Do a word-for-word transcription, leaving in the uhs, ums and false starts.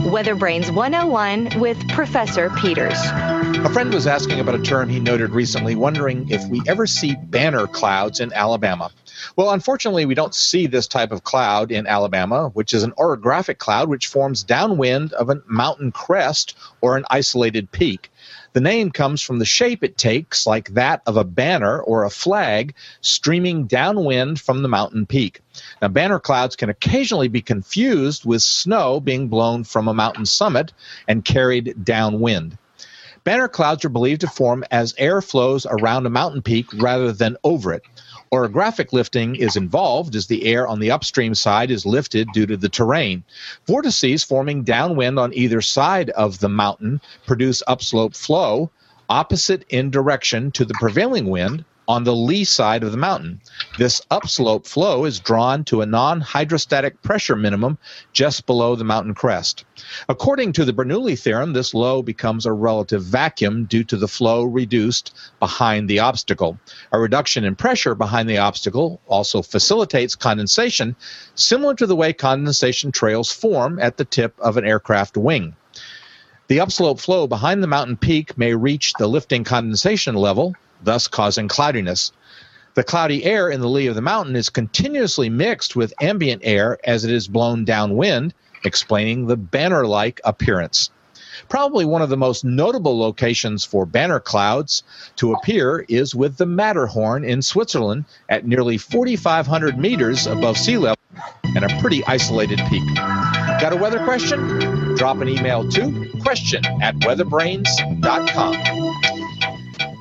Weather Brains one oh one with Professor Peters. A friend was asking about a term he noted recently, wondering if we ever see banner clouds in Alabama. Well, unfortunately, we don't see this type of cloud in Alabama, which is an orographic cloud which forms downwind of a mountain crest or an isolated peak. The name comes from the shape it takes, like that of a banner or a flag streaming downwind from the mountain peak. Now, banner clouds can occasionally be confused with snow being blown from a mountain summit and carried downwind. Banner clouds are believed to form as air flows around a mountain peak rather than over it. Orographic lifting is involved as the air on the upstream side is lifted due to the terrain. Vortices forming downwind on either side of the mountain produce upslope flow opposite in direction to the prevailing wind on the lee side of the mountain. This upslope flow is drawn to a non-hydrostatic pressure minimum just below the mountain crest. According to the Bernoulli theorem, this low becomes a relative vacuum due to the flow reduced behind the obstacle. A reduction in pressure behind the obstacle also facilitates condensation, similar to the way condensation trails form at the tip of an aircraft wing. The upslope flow behind the mountain peak may reach the lifting condensation level, thus causing cloudiness. The cloudy air in the lee of the mountain is continuously mixed with ambient air as it is blown downwind, explaining the banner-like appearance. Probably one of the most notable locations for banner clouds to appear is with the Matterhorn in Switzerland at nearly forty-five hundred meters above sea level and a pretty isolated peak. Got a weather question? Drop an email to question at weatherbrains dot com.